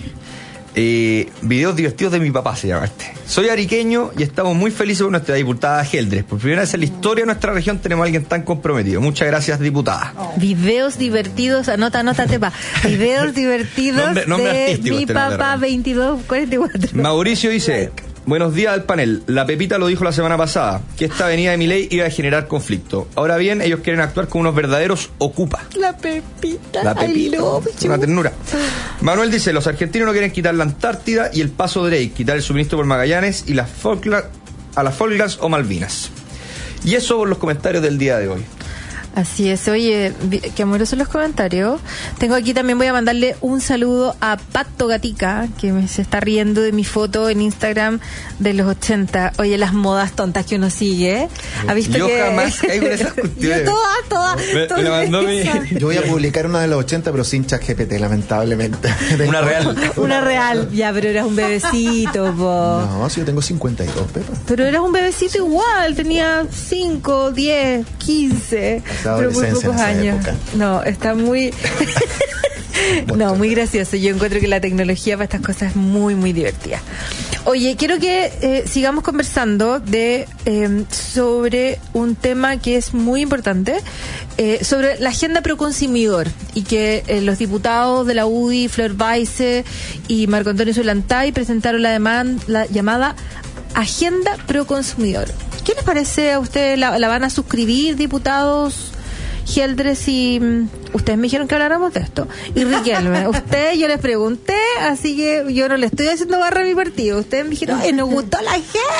Videos divertidos de mi papá se llama este. Soy ariqueño y estamos muy felices con nuestra diputada Geldres. Por primera vez en la historia de nuestra región tenemos a alguien tan comprometido. Muchas gracias, diputada. Videos divertidos, anota, tepa. Videos divertidos de mi papá 2244. Mauricio dice: buenos días al panel. La Pepita lo dijo la semana pasada, que esta avenida de Milei iba a generar conflicto. Ahora bien, ellos quieren actuar como unos verdaderos ocupa. La Pepita. Una ternura. Manuel dice: los argentinos no quieren quitar la Antártida y el paso Drake, quitar el suministro por Magallanes y a las Falklands o Malvinas. Y eso por los comentarios del día de hoy. Así es, oye, qué amorosos los comentarios. Tengo aquí también, voy a mandarle un saludo a Pato Gatica, que se está riendo de mi foto en Instagram de los 80. Oye, las modas tontas que uno sigue. ¿Ha visto yo que jamás caigo en esas cuestiones. Todas. Me la mandó Yo voy a publicar una de los 80, pero sin ChatGPT, lamentablemente. Una real. Una real. Ya, pero eras un bebecito, po. No, si yo tengo 52, Pepa. Pero eras un bebecito igual, tenía 5, 10, 15... Pero muy pocos años. Época. No, está muy... no, muy gracioso. Yo encuentro que la tecnología para estas cosas es muy, muy divertida. Oye, quiero que sigamos conversando sobre un tema que es muy importante, sobre la agenda pro consumidor, y que los diputados de la UDI, Flor Baise y Marco Antonio Zulantay presentaron la llamada Agenda pro consumidor. ¿Qué les parece a ustedes? ¿La van a suscribir, diputados Geldres? Y ustedes me dijeron que habláramos de esto. Y Riquelme, yo les pregunté, así que yo no le estoy haciendo barra a mi partido. Ustedes me dijeron, nos gustó la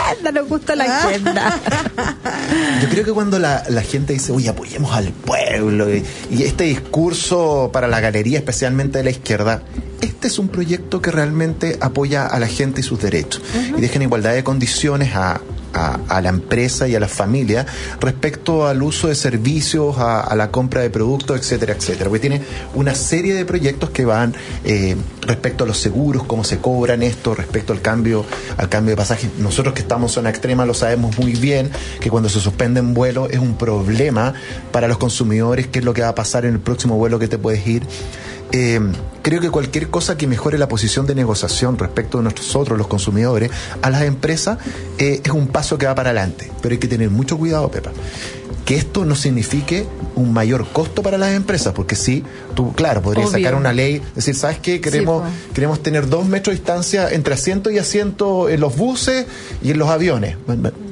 agenda. Yo creo que cuando la gente dice, oye, apoyemos al pueblo, y este discurso para la galería, especialmente de la izquierda, este es un proyecto que realmente apoya a la gente y sus derechos, y deja en igualdad de condiciones a la empresa y a la familia respecto al uso de servicios, a la compra de productos, etcétera, etcétera. Porque tiene una serie de proyectos que van respecto a los seguros, cómo se cobran esto, respecto al cambio de pasaje. Nosotros que estamos en zona extrema lo sabemos muy bien, que cuando se suspenden vuelos es un problema para los consumidores, qué es lo que va a pasar en el próximo vuelo que te puedes ir. Creo que cualquier cosa que mejore la posición de negociación respecto de nosotros, los consumidores, a las empresas, es un paso que va para adelante. Pero hay que tener mucho cuidado, Pepa, que esto no signifique un mayor costo para las empresas, porque sí, tú, claro, podrías sacar una ley, decir, ¿sabes qué? Queremos tener 2 metros de distancia entre asiento y asiento en los buses y en los aviones.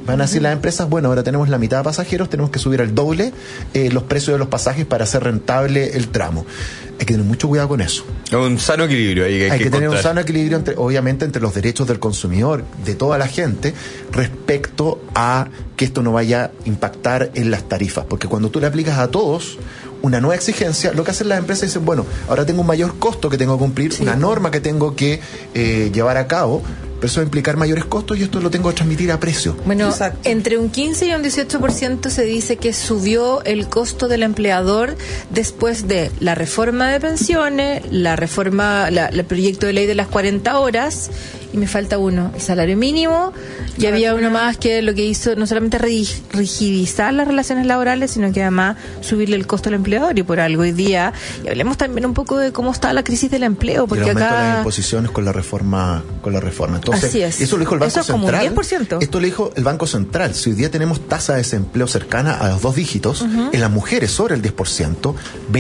Van a decir las empresas, bueno, ahora tenemos la mitad de pasajeros, tenemos que subir al doble los precios de los pasajes para hacer rentable el tramo. Hay que tener mucho cuidado con eso. Un sano equilibrio ahí. Hay que tener un sano equilibrio, obviamente, entre los derechos del consumidor, de toda la gente, respecto a que esto no vaya a impactar en las tarifas. Porque cuando tú le aplicas a todos una nueva exigencia, lo que hacen las empresas es dicen, bueno, ahora tengo un mayor costo que tengo que cumplir, una norma que tengo que llevar a cabo, pero eso va a implicar mayores costos y esto lo tengo que transmitir a precio. Bueno, exacto. Entre un 15 y un 18% se dice que subió el costo del empleador después de la reforma de pensiones, el proyecto de ley de las 40 horas, y me falta uno, el salario mínimo, y había uno más que lo que hizo no solamente rigidizar las relaciones laborales, sino que además subirle el costo al empleador, y por algo hoy día, y hablemos también un poco de cómo está la crisis del empleo, porque el aumento acá de las imposiciones con la reforma. Entonces, así es. Eso lo dijo el Banco Central. Como un 10%. Esto lo dijo el Banco Central. Si hoy día tenemos tasa de desempleo cercana a los 2 dígitos, en las mujeres sobre el 10%,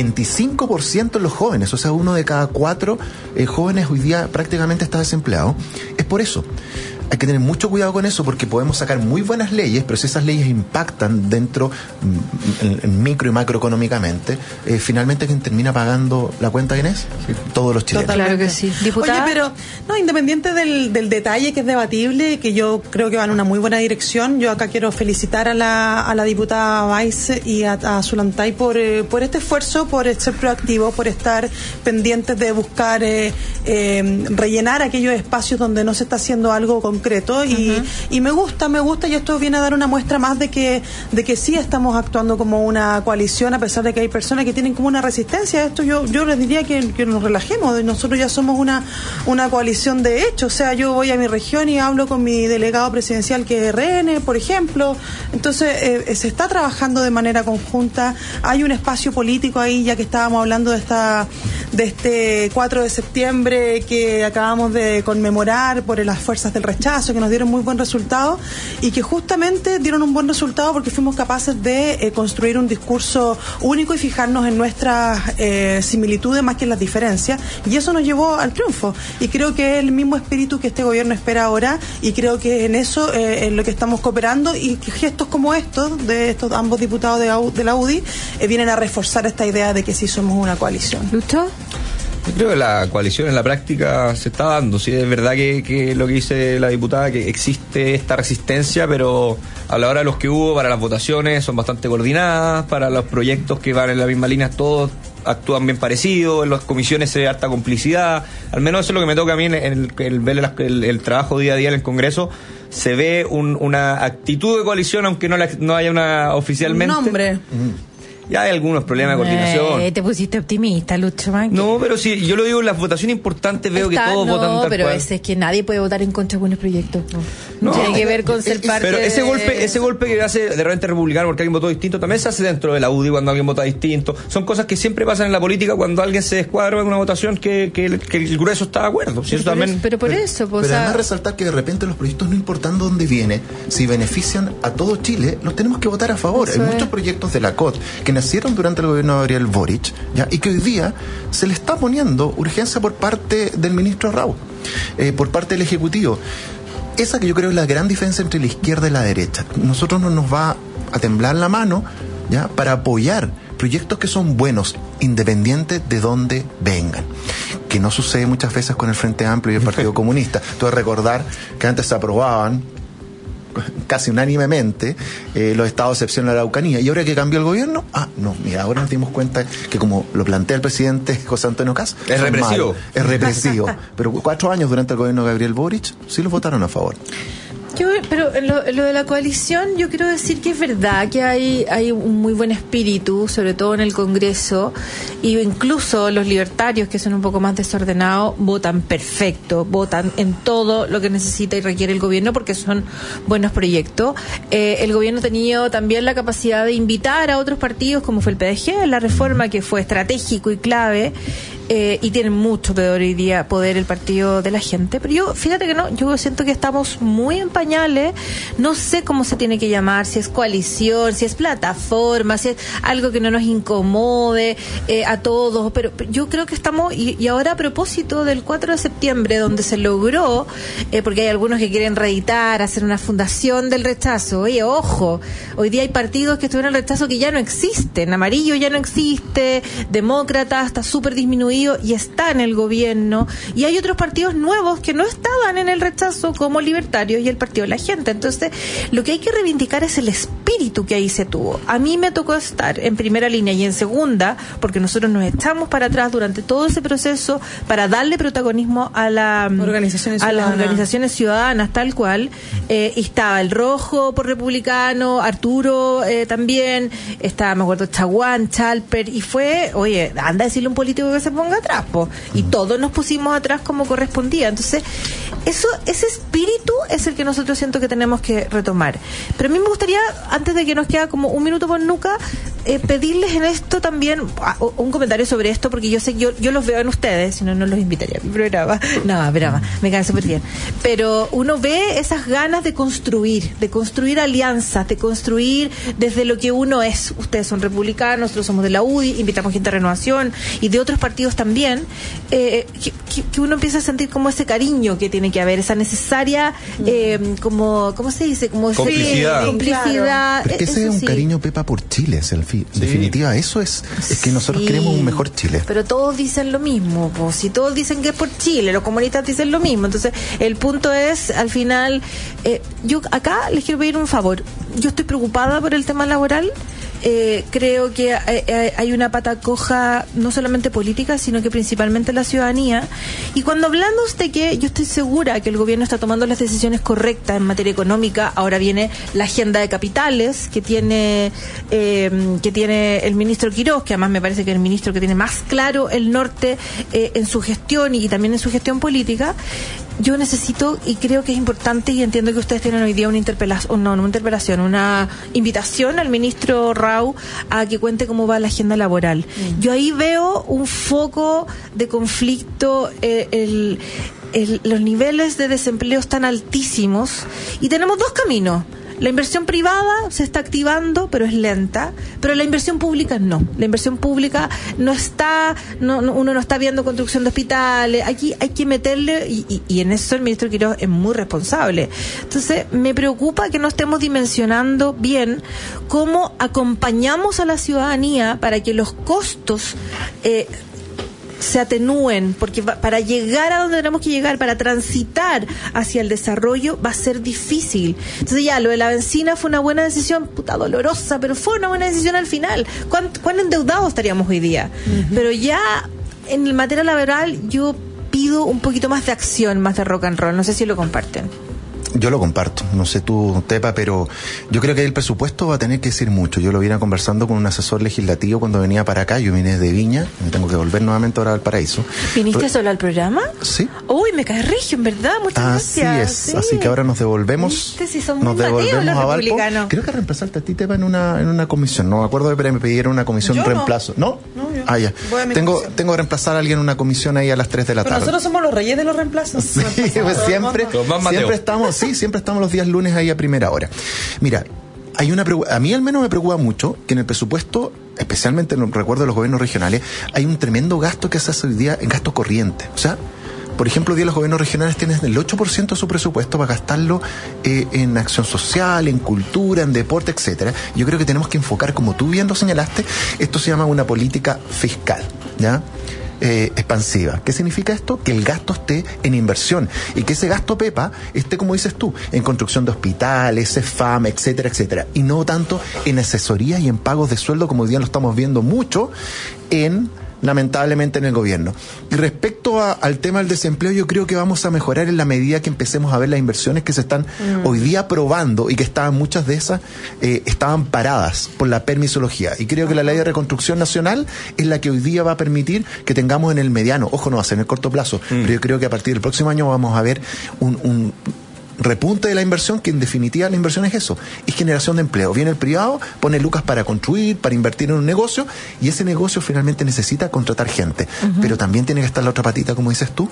25% en los jóvenes, o sea, 1 de cada 4 jóvenes hoy día prácticamente está desempleado. Es por eso. Hay que tener mucho cuidado con eso porque podemos sacar muy buenas leyes, pero si esas leyes impactan dentro, en micro y macroeconómicamente, finalmente quien termina pagando la cuenta, ¿quién es? Todos los chilenos. Claro que sí. ¿Diputada? Oye, pero no, independiente del detalle que es debatible, que yo creo que va en una muy buena dirección, yo acá quiero felicitar a la diputada Weiss y a Zulantay por este esfuerzo, por ser proactivo, por estar pendientes de buscar rellenar aquellos espacios donde no se está haciendo algo concreto y me gusta y esto viene a dar una muestra más de que sí estamos actuando como una coalición, a pesar de que hay personas que tienen como una resistencia a esto. Yo les diría que nos relajemos, nosotros ya somos una coalición de hecho, o sea, yo voy a mi región y hablo con mi delegado presidencial que es RN, por ejemplo, entonces se está trabajando de manera conjunta, hay un espacio político ahí, ya que estábamos hablando de este 4 de septiembre que acabamos de conmemorar por las fuerzas del rechazo, que nos dieron muy buen resultado y que justamente dieron un buen resultado porque fuimos capaces de construir un discurso único y fijarnos en nuestras similitudes más que en las diferencias, y eso nos llevó al triunfo, y creo que es el mismo espíritu que este gobierno espera ahora, y creo que en eso en lo que estamos cooperando, y que gestos como estos de estos ambos diputados de la UDI vienen a reforzar esta idea de que sí somos una coalición. ¿Lucho? Yo creo que la coalición en la práctica se está dando. Sí, es verdad que lo que dice la diputada, que existe esta resistencia, pero a la hora de los que hubo para las votaciones son bastante coordinadas, para los proyectos que van en la misma línea todos actúan bien parecidos, en las comisiones se ve harta complicidad, al menos eso es lo que me toca a mí en el ver el trabajo día a día en el Congreso. Se ve una actitud de coalición, aunque no haya una oficialmente. Un nombre. Ya hay algunos problemas de coordinación. Te pusiste optimista, Lucho Manque. No, pero sí, yo lo digo en las votaciones importantes, veo que todos votan tal pero cual. Es que nadie puede votar en contra de buenos proyectos. No tiene que ver con ser parte. Pero ese golpe que hace de repente republicano porque alguien votó distinto, también se hace dentro de la UDI cuando alguien vota distinto. Son cosas que siempre pasan en la política cuando alguien se descuadra en una votación que el grueso está de acuerdo. Sí, pero además resaltar que de repente los proyectos, no importando dónde viene, si benefician a todo Chile, los tenemos que votar a favor. Hay muchos proyectos de la COT que nacieron durante el gobierno de Gabriel Boric, ¿ya? Y que hoy día se le está poniendo urgencia por parte del ministro Raúl, por parte del Ejecutivo. Esa que yo creo es la gran diferencia entre la izquierda y la derecha. Nosotros no nos va a temblar la mano, ¿ya?, para apoyar proyectos que son buenos, independientes de dónde vengan. Que no sucede muchas veces con el Frente Amplio y el Partido Comunista. Tú debes recordar que antes se aprobaban casi unánimemente los estados de excepción en la Araucanía, y ahora que cambió el gobierno, ahora nos dimos cuenta que, como lo plantea el presidente José Antonio Caz, es represivo, pero 4 años durante el gobierno de Gabriel Boric sí los votaron a favor. Pero en lo de la coalición, yo quiero decir que es verdad que hay un muy buen espíritu, sobre todo en el Congreso, y incluso los libertarios, que son un poco más desordenados, votan perfecto, votan en todo lo que necesita y requiere el gobierno porque son buenos proyectos. El gobierno ha tenido también la capacidad de invitar a otros partidos, como fue el PDG, la reforma, que fue estratégico y clave. y tienen mucho peor hoy día poder el Partido de la Gente. Pero yo, fíjate que no, yo siento que estamos muy en pañales, no sé cómo se tiene que llamar, si es coalición, si es plataforma, si es algo que no nos incomode a todos, pero yo creo que estamos, y ahora a propósito del 4 de septiembre, donde se logró, porque hay algunos que quieren reeditar, hacer una fundación del rechazo. Oye, ojo, hoy día hay partidos que estuvieron en el rechazo que ya no existen. Amarillo ya no existe, Demócrata está súper disminuido y está en el gobierno, y hay otros partidos nuevos que no estaban en el rechazo, como Libertarios y el Partido de la Gente. Entonces, lo que hay que reivindicar es el espíritu que ahí se tuvo. A mí me tocó estar en primera línea y en segunda, porque nosotros nos echamos para atrás durante todo ese proceso para darle protagonismo a las organizaciones ciudadanas, tal cual. Y estaba el Rojo por Republicano, Arturo también, estaba, me acuerdo, Chaguán, Chalper, y fue, oye, anda a decirle a un político que se ponga atrás, y todos nos pusimos atrás como correspondía. Entonces, ese espíritu es el que nosotros siento que tenemos que retomar. Pero a mí me gustaría, antes de que nos queda como un minuto por nuca, pedirles en esto también un comentario sobre esto, porque yo sé que yo los veo en ustedes, si no, no los invitaría a mi programa. No, broma, me cae súper bien. Pero uno ve esas ganas de construir alianzas, de construir desde lo que uno es. Ustedes son republicanos, nosotros somos de la UDI, invitamos gente de Renovación y de otros partidos también, que uno empieza a sentir como ese cariño que tiene que haber, esa necesaria, como, ¿cómo se dice? Como complicidad. Claro. Porque ese es un cariño, Pepa, por Chile, es el fin. En definitiva, eso es que nosotros queremos un mejor Chile. Pero todos dicen lo mismo, pues. Si todos dicen que es por Chile, los comunistas dicen lo mismo. Entonces, el punto es, al final, yo acá les quiero pedir un favor. Yo estoy preocupada por el tema laboral. Creo que hay una pata coja no solamente política, sino que principalmente la ciudadanía. Y cuando hablamos de que yo estoy segura que el gobierno está tomando las decisiones correctas en materia económica, ahora viene la agenda de capitales que tiene el ministro Quirós, que además me parece que es el ministro que tiene más claro el norte en su gestión y también en su gestión política. Yo necesito, y creo que es importante, y entiendo que ustedes tienen hoy día una invitación al ministro Rau a que cuente cómo va la agenda laboral. Yo ahí veo un foco de conflicto, los niveles de desempleo están altísimos, y tenemos dos caminos. La inversión privada se está activando, pero es lenta, pero la inversión pública no. La inversión pública no está, uno no está viendo construcción de hospitales. Aquí hay que meterle, y en eso el ministro Quirós es muy responsable. Entonces, me preocupa que no estemos dimensionando bien cómo acompañamos a la ciudadanía para que los costos se atenúen, porque para llegar a donde tenemos que llegar, para transitar hacia el desarrollo, va a ser difícil. Entonces ya, lo de la benzina fue una buena decisión, puta dolorosa, pero fue una buena decisión al final. ¿Cuán endeudados estaríamos hoy día? Pero ya, en el materia laboral, yo pido un poquito más de acción, más de rock and roll. No sé si lo comparten. Yo lo comparto, no sé tú, Tepa, pero yo creo que el presupuesto va a tener que decir mucho. Yo lo vine conversando con un asesor legislativo cuando venía para acá. Yo vine de Viña, me tengo que volver nuevamente ahora al Paraíso. ¿Viniste solo al programa? Sí. Uy, me cae regio, en verdad, muchas gracias. Así es, así que ahora nos devolvemos. Si son nos devolvemos los a Valpo. Republicanos. Creo que reemplazaste a ti, Tepa, en una comisión. No me acuerdo, pero me pidieron una comisión reemplazo. ¿No? Yo. Ah, ya. Tengo que reemplazar a alguien en una comisión ahí a las 3 de la tarde. Pero nosotros somos los reyes de los reemplazos. Sí, pues siempre estamos los días lunes ahí a primera hora. Mira, a mí al menos me preocupa mucho que en el presupuesto, especialmente en el recuerdo de los gobiernos regionales, hay un tremendo gasto que se hace hoy día en gasto corriente. O sea, por ejemplo, hoy día los gobiernos regionales tienen el 8% de su presupuesto para gastarlo en acción social, en cultura, en deporte, etcétera. Yo creo que tenemos que enfocar, como tú bien lo señalaste, esto se llama una política fiscal, ¿ya? Expansiva. ¿Qué significa esto? Que el gasto esté en inversión y que ese gasto, Pepa, esté, como dices tú, en construcción de hospitales, CEFAM, etcétera, etcétera, y no tanto en asesorías y en pagos de sueldo, como hoy día lo estamos viendo mucho lamentablemente en el gobierno. Y respecto al tema del desempleo, yo creo que vamos a mejorar en la medida que empecemos a ver las inversiones que se están hoy día aprobando y que muchas de esas estaban paradas por la permisología. Y creo que la ley de reconstrucción nacional es la que hoy día va a permitir que tengamos en el mediano, ojo, no va a ser en el corto plazo, pero yo creo que a partir del próximo año vamos a ver repunte de la inversión, que en definitiva la inversión es eso, es generación de empleo. Viene el privado, pone lucas para construir, para invertir en un negocio, y ese negocio finalmente necesita contratar gente. Pero también tiene que estar la otra patita, como dices tú,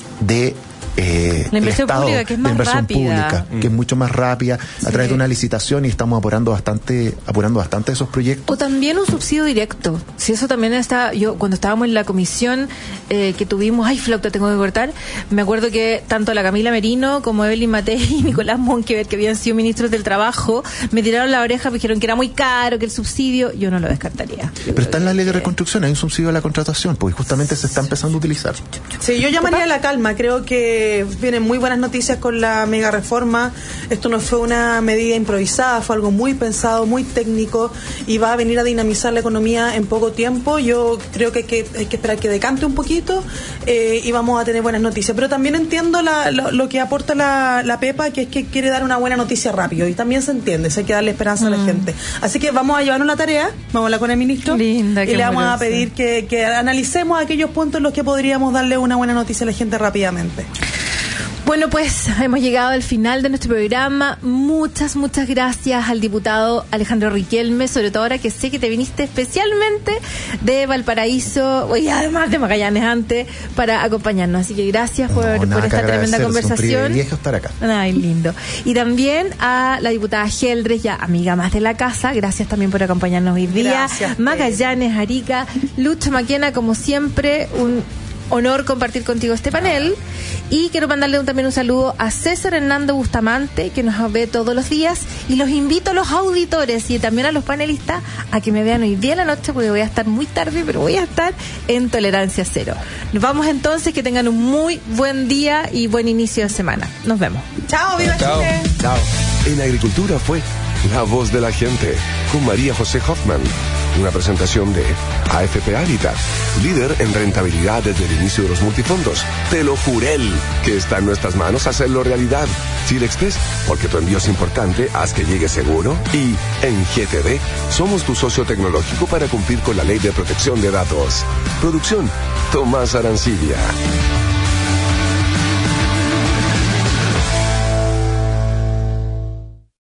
de la inversión pública, que es más rápida, que es mucho más rápida, a través de una licitación, y estamos apurando bastante esos proyectos. O también un subsidio directo. Si eso también está, yo cuando estábamos en la comisión que tuvimos, flauta, tengo que cortar, me acuerdo que tanto la Camila Merino como Evelyn Matei y Nicolás Monkever, que habían sido ministros del Trabajo, me tiraron la oreja, me dijeron que era muy caro, que el subsidio, yo no lo descartaría. Pero está en la ley de reconstrucción, hay un subsidio a la contratación, porque justamente se está empezando a utilizar. Sí, yo llamaría a la calma, creo que vienen muy buenas noticias con la mega reforma. Esto no fue una medida improvisada, fue algo muy pensado, muy técnico, y va a venir a dinamizar la economía en poco tiempo. Yo creo que hay que esperar que decante un poquito y vamos a tener buenas noticias. Pero también entiendo lo que aporta la Pepa, que es que quiere dar una buena noticia rápido, y también se entiende, hay que darle esperanza a la gente. Así que vamos a llevarnos la tarea, vamos a hablar con el ministro, Linda, y le vamos a pedir que analicemos aquellos puntos en los que podríamos darle una buena noticia a la gente rápidamente. Bueno, pues hemos llegado al final de nuestro programa. Muchas gracias al diputado Alejandro Riquelme, sobre todo ahora que sé que te viniste especialmente de Valparaíso y además de Magallanes antes para acompañarnos. Así que gracias por esta tremenda conversación. Es un privilegio estar acá. Ay, lindo. Y también a la diputada Geldres, ya amiga más de la casa. Gracias también por acompañarnos hoy día. Gracias, Magallanes, Arica, Lucho Maquena, como siempre, un honor compartir contigo este panel. Y quiero mandarle también un saludo a César Hernando Bustamante, que nos ve todos los días, y los invito a los auditores y también a los panelistas a que me vean hoy día en la noche, porque voy a estar muy tarde, pero voy a estar en Tolerancia Cero. Nos vamos entonces, que tengan un muy buen día y buen inicio de semana. Nos vemos. Chao, viva Chile. Chao. En Agricultura fue La Voz de la Gente, con María José Hoffman. Una presentación de AFP Habitat, líder en rentabilidad desde el inicio de los multifondos. Te lo juré que está en nuestras manos hacerlo realidad. Chile Express, porque tu envío es importante, haz que llegue seguro. Y en GTD, somos tu socio tecnológico para cumplir con la Ley de Protección de Datos. Producción, Tomás Arancibia.